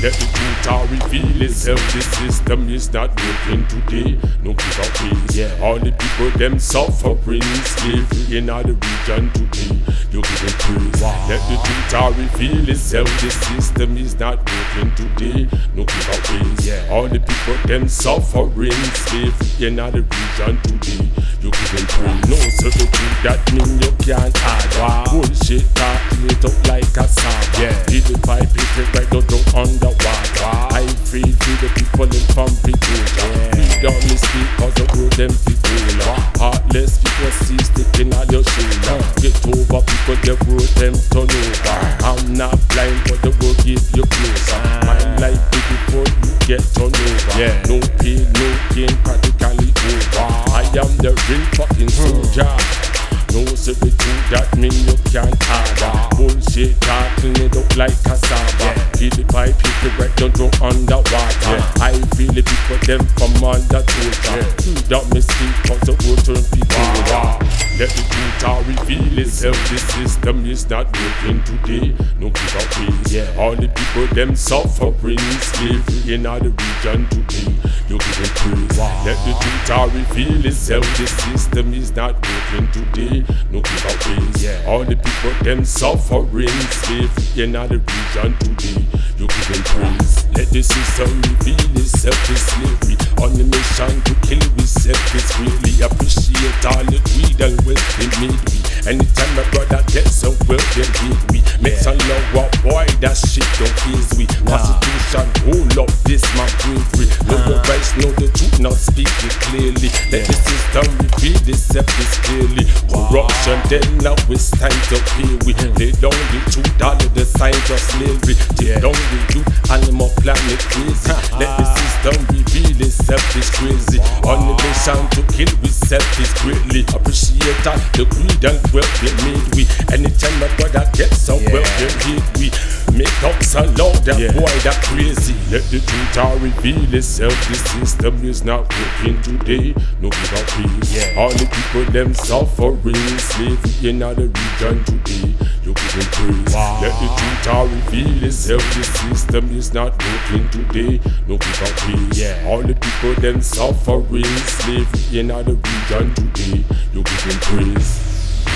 Let the truth all reveal itself. The system is not working today. No give up peace. All the people them suffering slavery in all the region today. You give them praise. Let the truth all reveal itself. The system is not working today. No give up peace. All the people them suffering slavery in all the region today. You give them praise. No servitude that mean you can't hide. Bullshit talk it up like a saga. Did the pipe it right down underwater. I feel for the people in Pampitoja. Freedom is speak cause the road them people. Heartless people see sticking on your shoulder. Get over people the road them turn over. I'm not blind but the world give you closer. My life is before you get turned over. No pain, no gain, practically over. I am the real fucking soldier. No servitude that mean you can't order. Bullshit talking it up like cassava. Feel the pipe hit the right down underwater. I feel the people them from under torture. Freedom me speak cause the world turn people over. Let the truth all reveal itself. The system is not working today. No give up peace. All the people them suffering slavery in all the region today. You give them praise. Let the truth all reveal itself. The system is not working today. No give up peace. All the people them suffering slavery in all the region today. You give them praise. Let the system reveal itself. The slavery on the mission to kill we self. Really appreciate all the greed and wealth they made we. Anytime my brother gets some wealth they hate we. Make some love what boy that shit don't please we. Constitution hold up this my bravery. Know the rights, know the truth, now speak it clearly. Let the system reveal itself this clearly. Corruption then now it's time to pay we. Lay down the truth, all of the signs of slavery. Take down the youth, animal planet crazy. Let the system reveal itself is crazy. On the mission to kill we self is greatly. Appreciate all the greed and wealth they made we. Anytime my brother gets some wealth they hate we. Make up some loud that boy that crazy. Let the truth all reveal itself. The system is not working today. No give up peace. All the people them suffering slavery in other region today. You give them praise. Let the truth all reveal itself. The system is not working today. No give up peace. All the people them suffering slavery in other region today. You give them praise.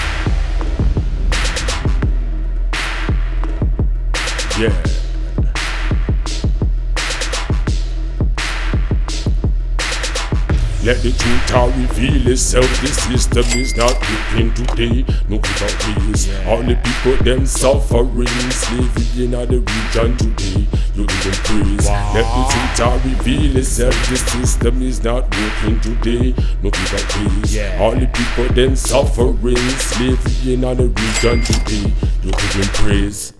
Let the truth all reveal itself. The system is not working today. No give up peace. All the people them suffering slavery in other region today. You give them praise. Let the truth all reveal itself. The system is not working today. No give up peace. All the people them suffering slavery in other region today. You give them praise.